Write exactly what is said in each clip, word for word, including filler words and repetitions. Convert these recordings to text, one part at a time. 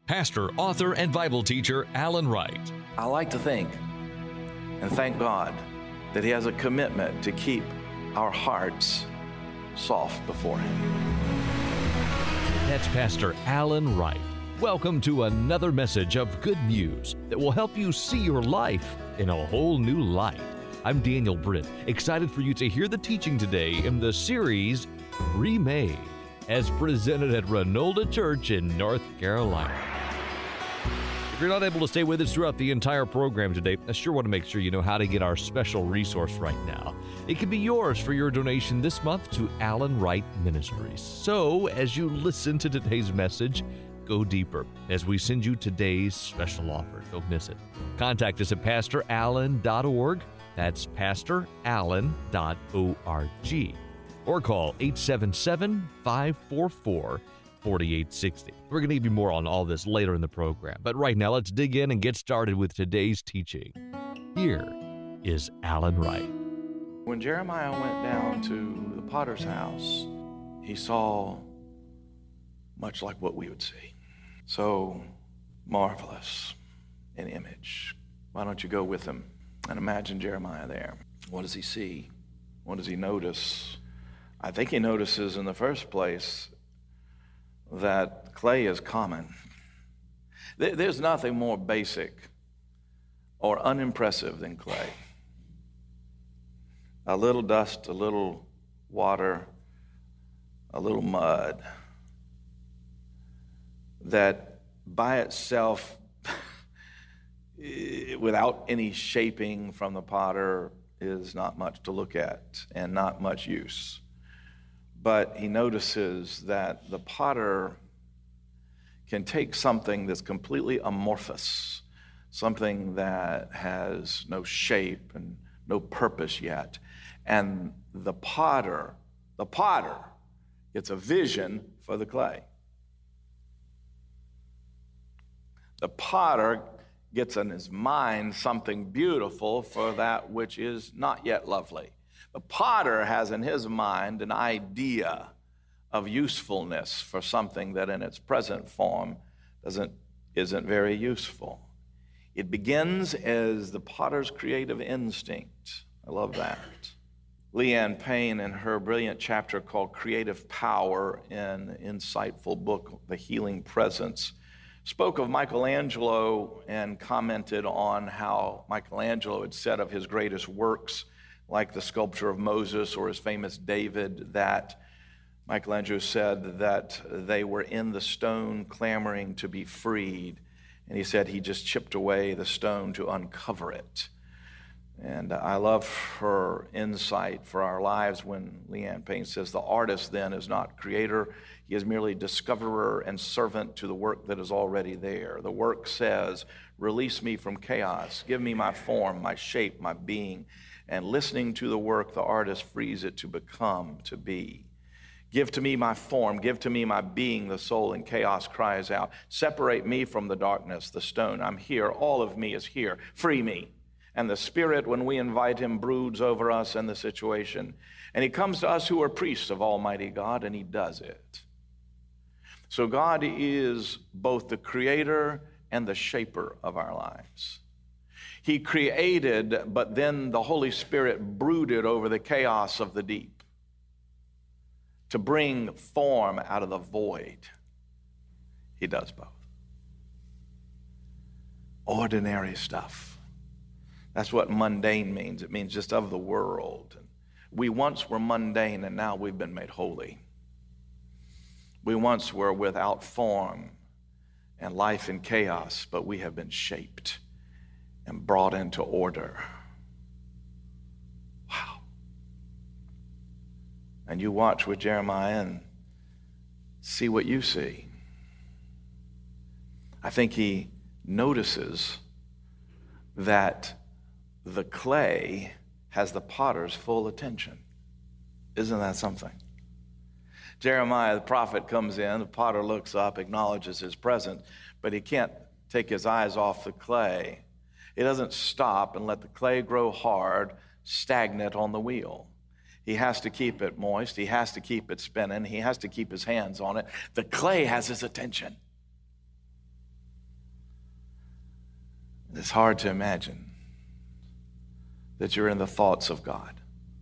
pastor, author, and Bible teacher Alan Wright. I like to think and thank God that He has a commitment to keep our hearts soft before Him. That's Pastor Alan Wright. Welcome to another message of good news that will help you see your life in a whole new light. I'm Daniel Britt, excited for you to hear the teaching today in the series Remade, as presented at Renolda Church in North Carolina. If you're not able to stay with us throughout the entire program today, I sure want to make sure you know how to get our special resource right now. It can be yours for your donation this month to Alan Wright Ministries. So, as you listen to today's message, go deeper as we send you today's special offer. Don't miss it. Contact us at pastor allen dot org. That's pastor allen dot org. Or call eight seven seven, five four four, four eight six zero. We're going to give you more on all this later in the program. But right now, let's dig in and get started with today's teaching. Here is Alan Wright. When Jeremiah went down to the potter's house, he saw much like what we would see. So marvelous an image. Why don't you go with him and imagine Jeremiah there? What does he see? What does he notice? I think he notices in the first place that clay is common. There's nothing more basic or unimpressive than clay. A little dust, a little water, a little mud that by itself, without any shaping from the potter, is not much to look at and not much use. But he notices that the potter can take something that's completely amorphous, something that has no shape and no purpose yet, and the potter, the potter gets a vision for the clay. The potter gets in his mind something beautiful for that which is not yet lovely. The potter has in his mind an idea of usefulness for something that in its present form doesn't, isn't very useful. It begins as the potter's creative instinct. I love that. Leanne Payne, in her brilliant chapter called Creative Power in an insightful book, The Healing Presence, spoke of Michelangelo and commented on how Michelangelo had said of his greatest works, like the sculpture of Moses or his famous David, that Michelangelo said that they were in the stone clamoring to be freed. And he said he just chipped away the stone to uncover it. And I love her insight for our lives when Leanne Payne says the artist then is not creator, he is merely discoverer and servant to the work that is already there. The work says, release me from chaos, give me my form, my shape, my being. And listening to the work, the artist frees it to become, to be. Give to me my form, give to me my being, the soul in chaos cries out. Separate me from the darkness, the stone. I'm here, all of me is here. Free me. And the Spirit, when we invite him, broods over us and the situation. And he comes to us who are priests of Almighty God, and he does it. So God is both the creator and the shaper of our lives. He created, but then the Holy Spirit brooded over the chaos of the deep to bring form out of the void. He does both. Ordinary stuff. That's what mundane means. It means just of the world. We once were mundane, and now we've been made holy. We once were without form and life in chaos, but we have been shaped and brought into order. Wow. And you watch with Jeremiah and see what you see. I think he notices that the clay has the potter's full attention. Isn't that something? Jeremiah, the prophet, comes in, the potter looks up, acknowledges his presence, but he can't take his eyes off the clay. He doesn't stop and let the clay grow hard, stagnant on the wheel. He has to keep it moist. He has to keep it spinning. He has to keep his hands on it. The clay has his attention. It's hard to imagine that you're in the thoughts of God.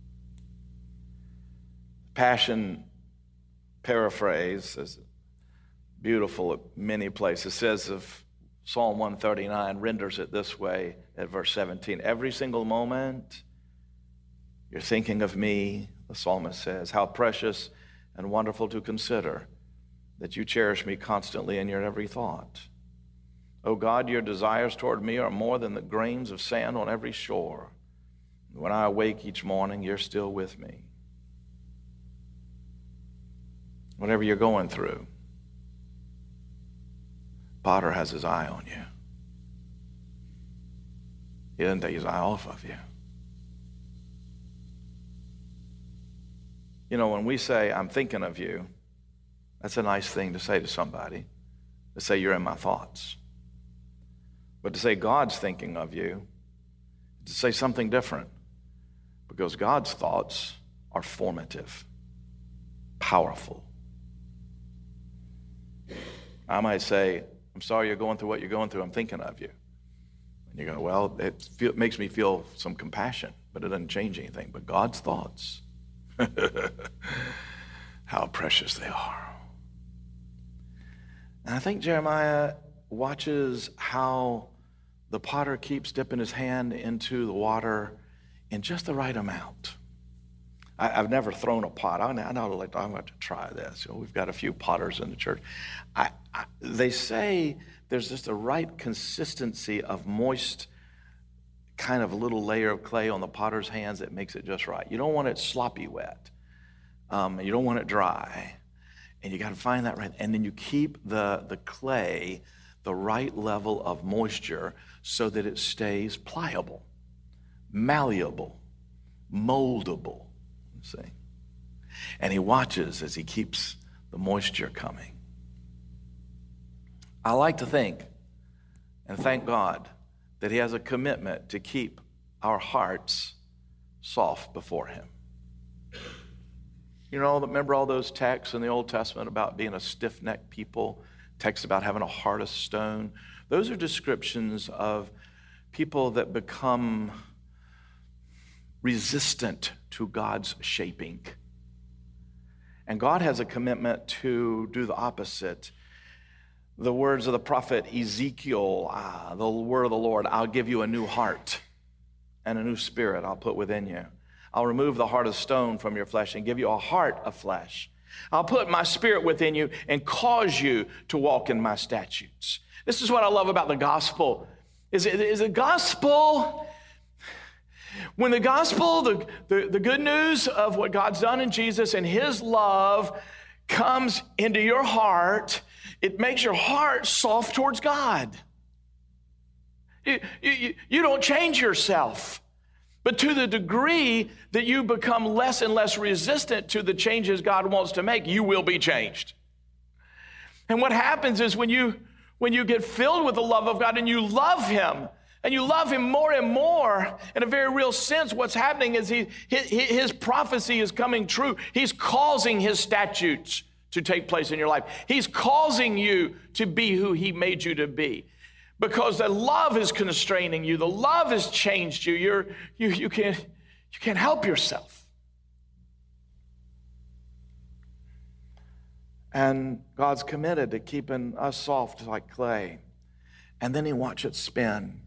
Passion paraphrase is beautiful at many places. It says of Psalm one thirty-nine renders it this way at verse seventeen. Every single moment you're thinking of me, the psalmist says, how precious and wonderful to consider that you cherish me constantly in your every thought. O God, your desires toward me are more than the grains of sand on every shore. When I awake each morning, you're still with me. Whatever you're going through, Potter has his eye on you. He doesn't take his eye off of you. You know, when we say, I'm thinking of you, that's a nice thing to say to somebody, to say you're in my thoughts. But to say God's thinking of you, to say something different, because God's thoughts are formative, powerful. I might say, I'm sorry you're going through what you're going through, I'm thinking of you. And you go, well, it feel, makes me feel some compassion, but it doesn't change anything. But God's thoughts, how precious they are. And I think Jeremiah watches how the potter keeps dipping his hand into the water in just the right amount. I, I've never thrown a pot. I, I know like, I'm going to try this. You know, we've got a few potters in the church. I, I, they say there's just a right consistency of moist, kind of a little layer of clay on the potter's hands that makes it just right. You don't want it sloppy wet. Um, you don't want it dry. And you got to find that right. And then you keep the, the clay the right level of moisture so that it stays pliable, malleable, moldable. See? And he watches as he keeps the moisture coming. I like to think and thank God that he has a commitment to keep our hearts soft before him. You know, remember all those texts in the Old Testament about being a stiff-necked people, texts about having a heart of stone? Those are descriptions of people that become resistant to God's shaping. And God has a commitment to do the opposite. The words of the prophet Ezekiel, ah, the word of the Lord, I'll give you a new heart and a new spirit I'll put within you. I'll remove the heart of stone from your flesh and give you a heart of flesh. I'll put my spirit within you and cause you to walk in my statutes. This is what I love about the gospel. Is it is the gospel, when the gospel, the, the, the good news of what God's done in Jesus and his love comes into your heart, it makes your heart soft towards God. You, you, you don't change yourself. But to the degree that you become less and less resistant to the changes God wants to make, you will be changed. And what happens is when you when you get filled with the love of God and you love him, and you love him more and more, in a very real sense, what's happening is he, his, his prophecy is coming true. He's causing his statutes to take place in your life. He's causing you to be who he made you to be. Because the love is constraining you. The love has changed you. You're, you, you, can't, you can't help yourself. And God's committed to keeping us soft like clay. And then he watches it spin.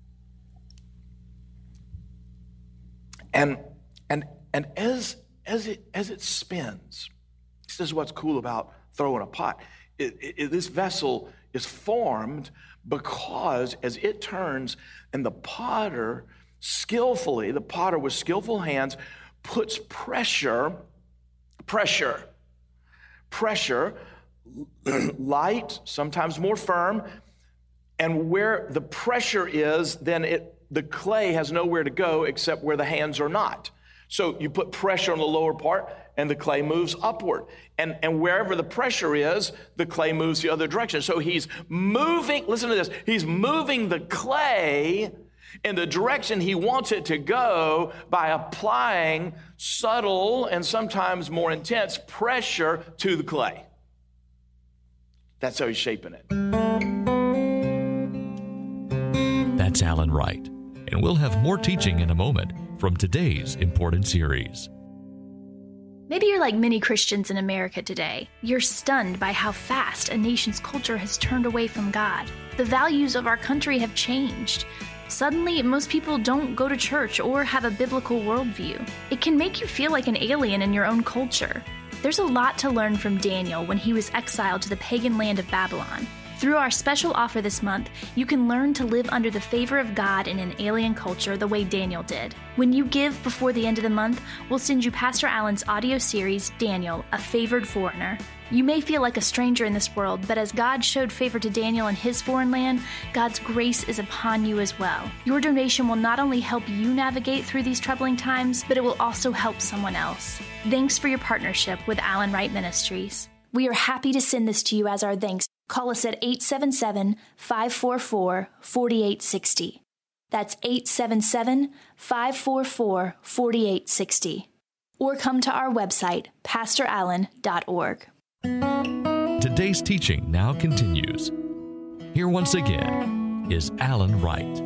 And, and, and as, as, it, as it spins, this is what's cool about throwing a pot. It, it, this vessel is formed because as it turns and the potter skillfully, the potter with skillful hands puts pressure, pressure, pressure, light, sometimes more firm, and where the pressure is, then it the clay has nowhere to go except where the hands are not. So you put pressure on the lower part and the clay moves upward. And, and wherever the pressure is, the clay moves the other direction. So he's moving, listen to this, he's moving the clay in the direction he wants it to go by applying subtle and sometimes more intense pressure to the clay. That's how he's shaping it. It's Alan Wright, and we'll have more teaching in a moment from today's important series. Maybe you're like many Christians in America today. You're stunned by how fast a nation's culture has turned away from God. The values of our country have changed. Suddenly, most people don't go to church or have a biblical worldview. It can make you feel like an alien in your own culture. There's a lot to learn from Daniel when he was exiled to the pagan land of Babylon. Through our special offer this month, you can learn to live under the favor of God in an alien culture the way Daniel did. When you give before the end of the month, we'll send you Pastor Allen's audio series, Daniel, A Favored Foreigner. You may feel like a stranger in this world, but as God showed favor to Daniel in his foreign land, God's grace is upon you as well. Your donation will not only help you navigate through these troubling times, but it will also help someone else. Thanks for your partnership with Alan Wright Ministries. We are happy to send this to you as our thanks. Call us at eight seven seven, five four four, four eight six zero. That's eight seven seven, five four four, four eight six zero. Or come to our website, pastor allen dot org. Today's teaching now continues. Here once again is Alan Wright.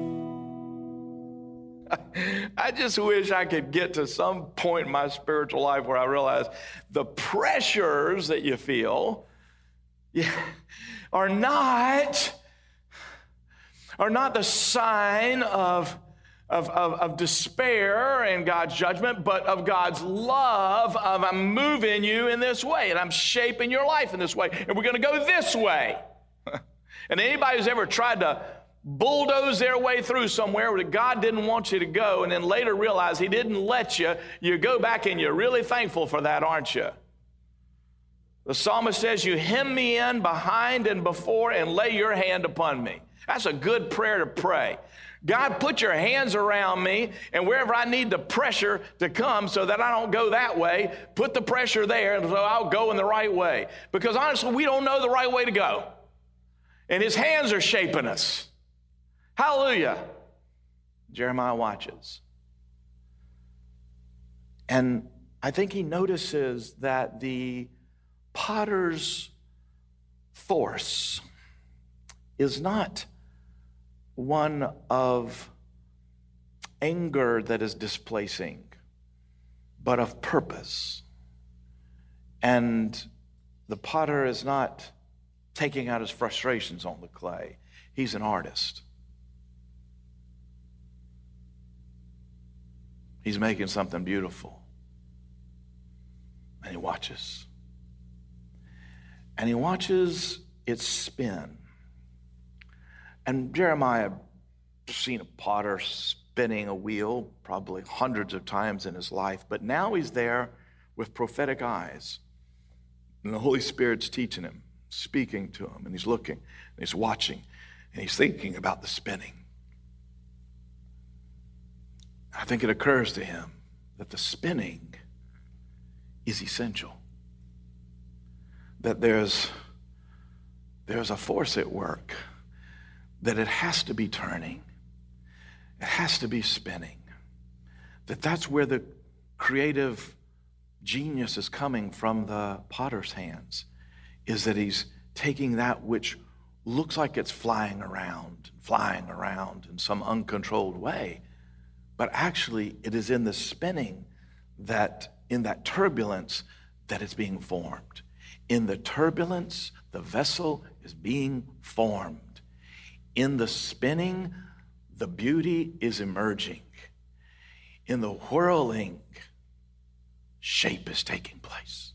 I just wish I could get to some point in my spiritual life where I realize the pressures that you feel yeah, are not are not the sign of, of, of, of despair and God's judgment, but of God's love of I'm moving you in this way and I'm shaping your life in this way and we're going to go this way. And anybody who's ever tried to bulldoze their way through somewhere where God didn't want you to go and then later realize he didn't let you, you go back and you're really thankful for that, aren't you? The psalmist says, you hem me in behind and before and lay your hand upon me. That's a good prayer to pray. God, put your hands around me, and wherever I need the pressure to come so that I don't go that way, put the pressure there so I'll go in the right way. Because honestly, we don't know the right way to go. And his hands are shaping us. Hallelujah. Jeremiah watches. And I think he notices that the potter's force is not one of anger that is displacing, but of purpose. And the potter is not taking out his frustrations on the clay. He's an artist. He's making something beautiful. And he watches. And he watches it spin. And Jeremiah had seen a potter spinning a wheel probably hundreds of times in his life, but now he's there with prophetic eyes. And the Holy Spirit's teaching him, speaking to him, and he's looking, and he's watching, and he's thinking about the spinning. I think it occurs to him that the spinning is essential. That there's, there's a force at work, that it has to be turning, it has to be spinning, that that's where the creative genius is coming from the potter's hands, is that he's taking that which looks like it's flying around, flying around in some uncontrolled way, but actually it is in the spinning that, in that turbulence, that it's being formed. In the turbulence, the vessel is being formed. In the spinning, the beauty is emerging. In the whirling, shape is taking place.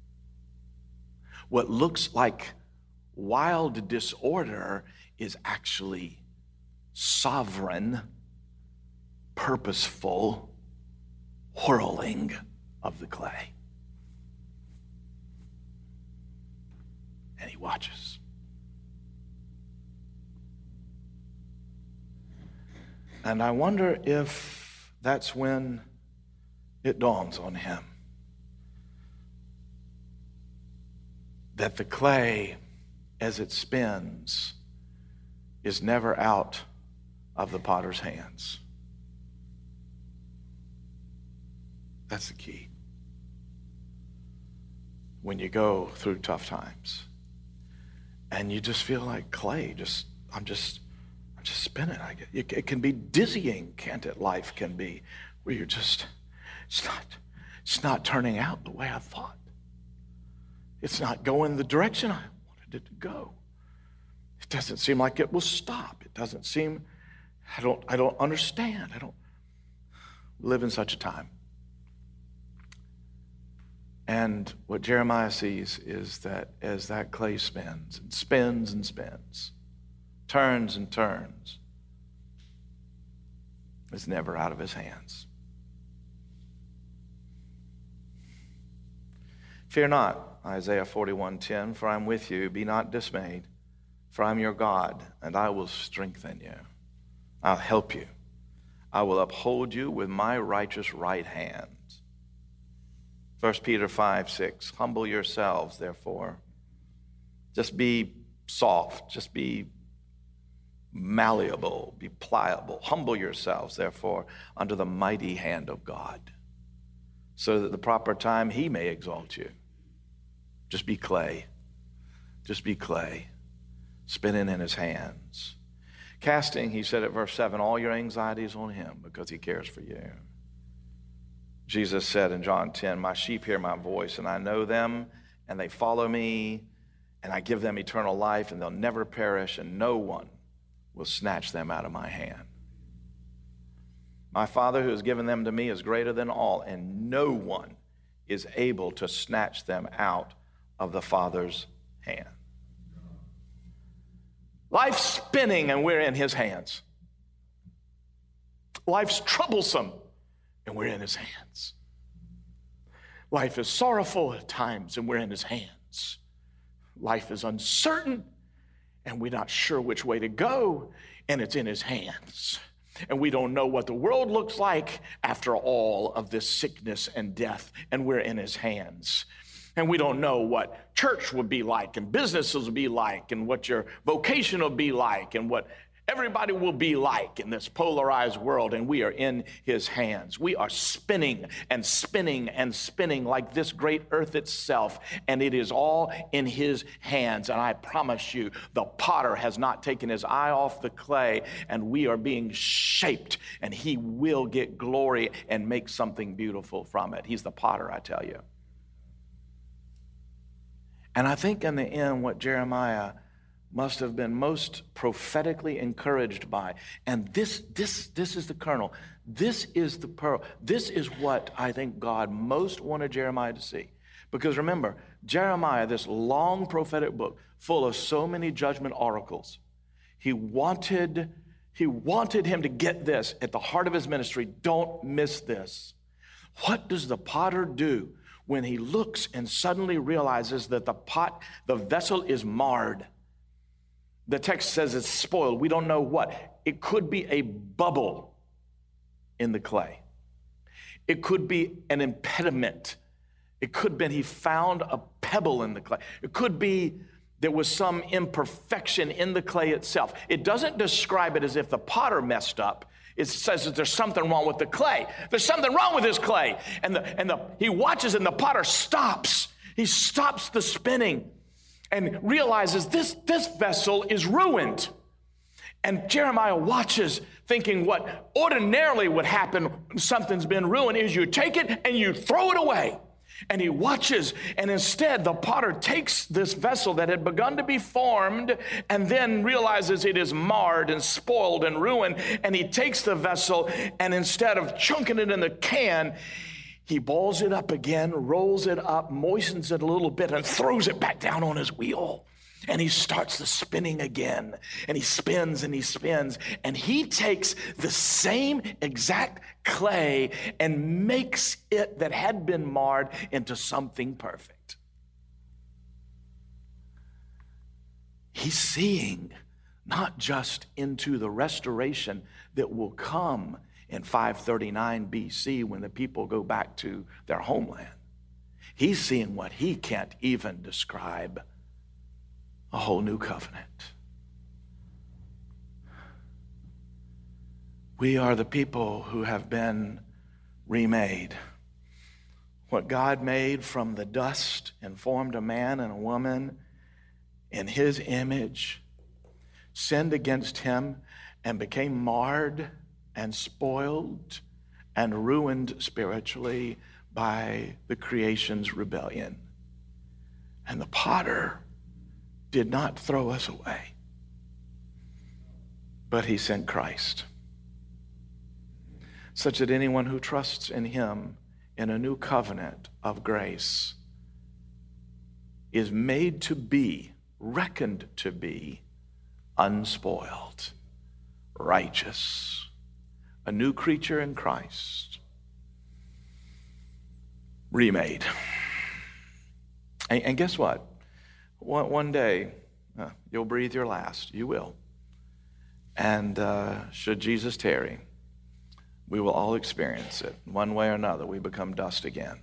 What looks like wild disorder is actually sovereign, purposeful whirling of the clay. And he watches. And I wonder if that's when it dawns on him that the clay, as it spins, is never out of the potter's hands. That's the key. When you go through tough times and you just feel like clay, just I'm just I'm just spinning. I get, it, it can be dizzying, can't it? Life can be where you're just, it's not, it's not turning out the way I thought. It's not going the direction I wanted it to go. It doesn't seem like it will stop. It doesn't seem, I don't, I don't understand. I don't live in such a time. And what Jeremiah sees is that as that clay spins and spins and spins, turns and turns, it's never out of his hands. Fear not, Isaiah forty-one ten, for I am with you. Be not dismayed, for I am your God, and I will strengthen you. I'll help you. I will uphold you with my righteous right hand. First Peter five six, humble yourselves, therefore. Just be soft. Just be malleable. Be pliable. Humble yourselves, therefore, under the mighty hand of God, so that at the proper time he may exalt you. Just be clay. Just be clay, spinning in his hands. Casting, he said at verse seven, all your anxieties on him because he cares for you. Jesus said in John ten, my sheep hear my voice, and I know them, and they follow me, and I give them eternal life, and they'll never perish, and no one will snatch them out of my hand. My Father who has given them to me is greater than all, and no one is able to snatch them out of the Father's hand. Life's spinning, and we're in his hands. Life's troublesome, and we're in his hands. Life is sorrowful at times, and we're in his hands. Life is uncertain, and we're not sure which way to go, and it's in his hands. And we don't know what the world looks like after all of this sickness and death, and we're in his hands. And we don't know what church would be like, and businesses will be like, and what your vocation will be like, and what everybody will be like in this polarized world, and we are in his hands. We are spinning and spinning and spinning like this great earth itself, and it is all in his hands. And I promise you, the potter has not taken his eye off the clay, and we are being shaped, and he will get glory and make something beautiful from it. He's the potter, I tell you. And I think in the end, what Jeremiah must have been most prophetically encouraged by. And this, this, this is the kernel. This is the pearl. This is what I think God most wanted Jeremiah to see. Because remember, Jeremiah, this long prophetic book, full of so many judgment oracles, he wanted, he wanted him to get this at the heart of his ministry. Don't miss this. What does the potter do when he looks and suddenly realizes that the pot, the vessel is marred? The text says it's spoiled. We don't know what. It could be a bubble in the clay. It could be an impediment. It could be he found a pebble in the clay. It could be there was some imperfection in the clay itself. It doesn't describe it as if the potter messed up. It says that there's something wrong with the clay. There's something wrong with this clay. And, the, and the, he watches, and the potter stops. He stops the spinning and realizes this, this vessel is ruined. And Jeremiah watches, thinking what ordinarily would happen when something's been ruined is you take it and you throw it away. And he watches, and instead the potter takes this vessel that had begun to be formed and then realizes it is marred and spoiled and ruined, and he takes the vessel, and instead of chunking it in the can, he balls it up again, rolls it up, moistens it a little bit, and throws it back down on his wheel. And he starts the spinning again, and he spins and he spins, and he takes the same exact clay and makes it that had been marred into something perfect. He's seeing not just into the restoration that will come in five thirty-nine B C when the people go back to their homeland. He's seeing what he can't even describe. A whole new covenant. We are the people who have been remade. What God made from the dust and formed a man and a woman in his image, sinned against him, and became marred and spoiled and ruined spiritually by the creation's rebellion. And the potter did not throw us away, but he sent Christ, such that anyone who trusts in him in a new covenant of grace is made to be, reckoned to be, unspoiled, righteous, a new creature in Christ, remade. And, and guess what? One, one day, uh, you'll breathe your last. You will. And uh, should Jesus tarry, we will all experience it. One way or another, we become dust again.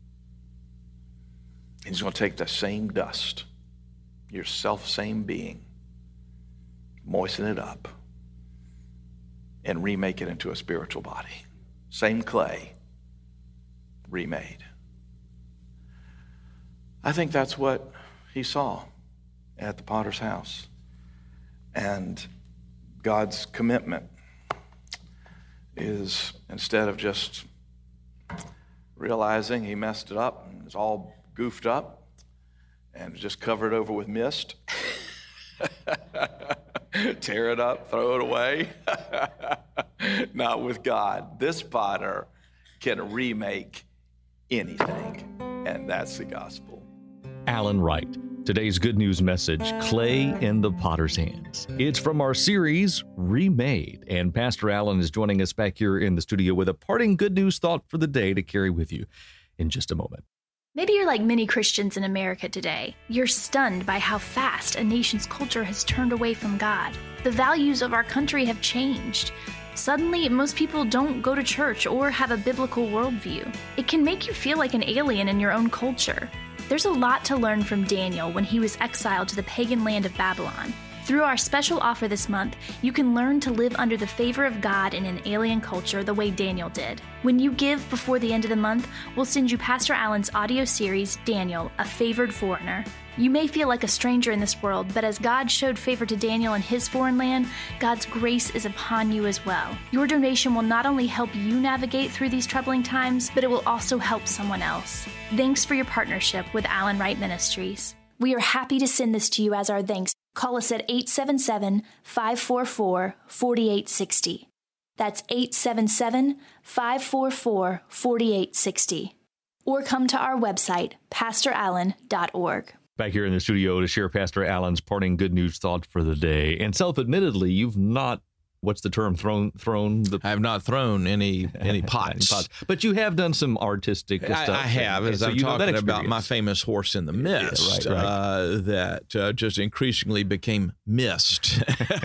He's going to take the same dust, your self-same being, moisten it up, and remake it into a spiritual body. Same clay, remade. I think that's what he saw at the potter's house. And God's commitment is, instead of just realizing he messed it up and it's all goofed up and just covered over with mist, tear it up, throw it away. Not with God. This potter can remake anything, and that's the gospel. Alan Wright. Today's good news message, Clay in the Potter's Hands. It's from our series, Remade. And Pastor Alan is joining us back here in the studio with a parting good news thought for the day to carry with you in just a moment. Maybe you're like many Christians in America today. You're stunned by how fast a nation's culture has turned away from God. The values of our country have changed. Suddenly, most people don't go to church or have a biblical worldview. It can make you feel like an alien in your own culture. There's a lot to learn from Daniel when he was exiled to the pagan land of Babylon. Through our special offer this month, you can learn to live under the favor of God in an alien culture the way Daniel did. When you give before the end of the month, we'll send you Pastor Alan's audio series, Daniel, A Favored Foreigner. You may feel like a stranger in this world, but as God showed favor to Daniel in his foreign land, God's grace is upon you as well. Your donation will not only help you navigate through these troubling times, but it will also help someone else. Thanks for your partnership with Alan Wright Ministries. We are happy to send this to you as our thanks. Call us at eight seven seven, five four four, four eight six zero. That's eight seven seven, five four four, four eight six zero. Or come to our website, pastor allen dot org. Back here in the studio to share Pastor Alan's parting good news thought for the day. And self-admittedly, you've not, what's the term, thrown thrown the... I have not thrown any any pots. pots. But you have done some artistic I, stuff. I have, and, as so I'm talking about my famous horse in the mist, yeah, right, right. Uh, that uh, just increasingly became mist.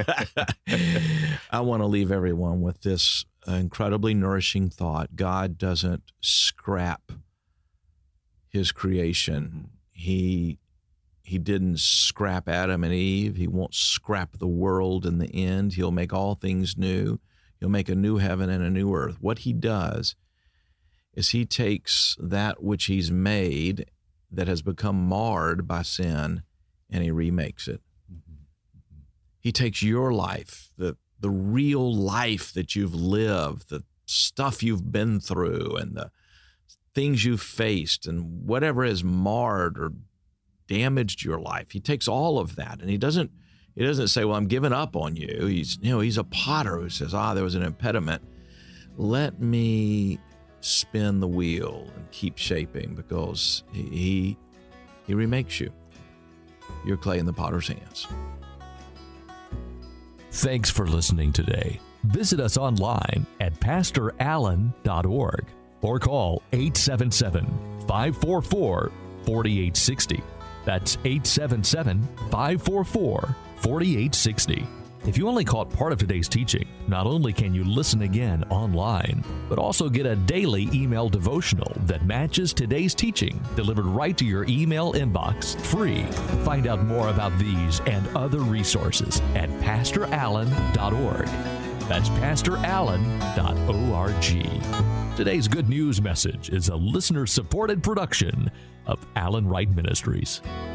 I want to leave everyone with this incredibly nourishing thought. God doesn't scrap his creation. He He didn't scrap Adam and Eve. He won't scrap the world in the end. He'll make all things new. He'll make a new heaven and a new earth. What he does is he takes that which he's made that has become marred by sin, and he remakes it. He takes your life, the, the real life that you've lived, the stuff you've been through, and the things you've faced, and whatever has marred or damaged your life. He takes all of that, and he doesn't he doesn't say, well, I'm giving up on you. He's you know he's a potter who says, ah, there was an impediment. Let me spin the wheel and keep shaping, because he he, he remakes you. You're clay in the potter's hands. Thanks for listening today. Visit us online at pastor allen dot org or call eight seven seven, five four four, four eight six zero. That's eight seven seven, five four four, four eight six zero. If you only caught part of today's teaching, not only can you listen again online, but also get a daily email devotional that matches today's teaching, delivered right to your email inbox, free. Find out more about these and other resources at pastor allen dot org. That's pastor allen dot org. Today's good news message is a listener-supported production of Alan Wright Ministries.